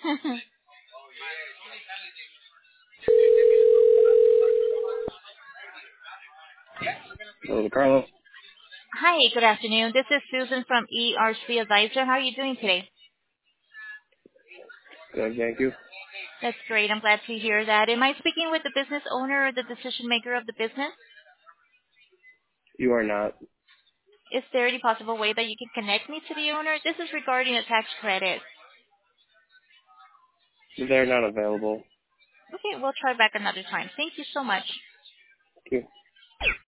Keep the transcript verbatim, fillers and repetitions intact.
Hello, Carlos. Hi, good afternoon. This is Susan from E R C Advisor. How are you doing today? Good, thank you. That's great. I'm glad to hear that. Am I speaking with the business owner or the decision maker of the business? You are not. Is there any possible way that you can connect me to the owner? This is regarding a tax credit. They're not available. Okay, we'll try back another time. Thank you so much. Thank you.